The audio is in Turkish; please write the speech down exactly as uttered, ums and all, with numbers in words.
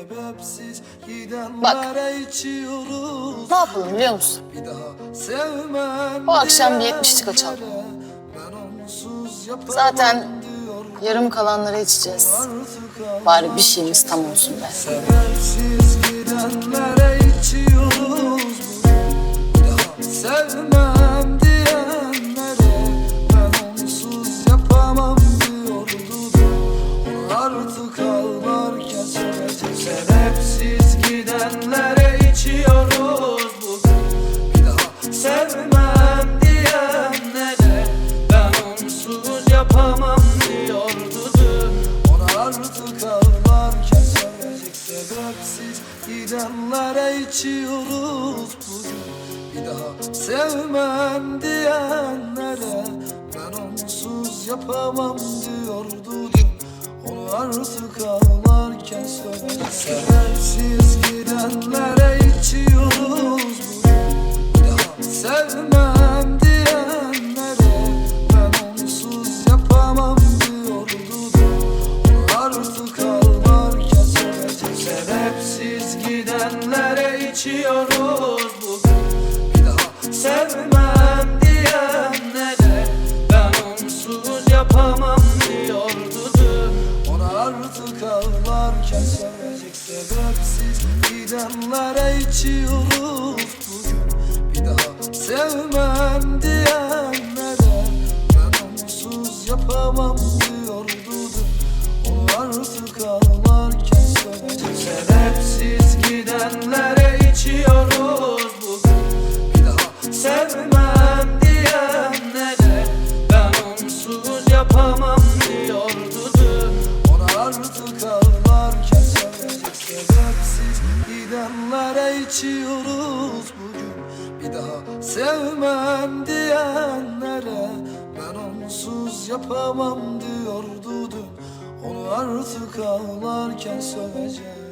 sebepsiz Bak. gidenlere içiyoruz. Ne yapalım biliyor musun? Bir daha sevmem Bu akşam bir yetmişlik açalım. diyenlere ben onsuz yapamam Zaten diyor. yarım kalanları içeceğiz. Bari bir şeyimiz tam olsun be. Sebepsiz gidenlere içiyoruz. Bir daha sevmem diyenlere ben onsuz yapamam diyordu. Onu artık ağlarken söyleyecek. Sebepsiz gidenlere içiyoruz bugün. Bir daha sevmem diyenlere ben onsuz yapamam diyordu dün. Onu artık ağlarken söyleyecek. Sebepsiz gidenlere içiyoruz bugün. Bir daha sevmem diyenlere ben onsuz yapamam diyordu dün. Onu artık ağlarken söyleyecek. Sebepsiz gidenlere içiyoruz bugün. Bir daha sevmem diyenlere ben onsuz yapamam diyordu dün. Onu artık ağlarken söyleyecek. Sebepsiz gidenlere içiyoruz bugün. Bir daha sevmem diyenlere ben onsuz yapamam diyordu dün. Onu artık ağlarken söyleyecek. Sebepsiz gidenlere içiyoruz bugün. Bir daha sevmem diyenlere ben onsuz yapamam diyordu dün. Onu artık ağlarken söyleyecek. Sebepsiz gidenlere içiyoruz bugün. Bir daha sevmem diyenlere ben onsuz yapamam diyordu dün. Onu artık ağlarken söyleyecek. Sebepsiz gidenlere içiyoruz bugün. Bir daha sevmem diyenlere ben onsuz yapamam diyordu dün. Onu artık ağlarken söyleyecek.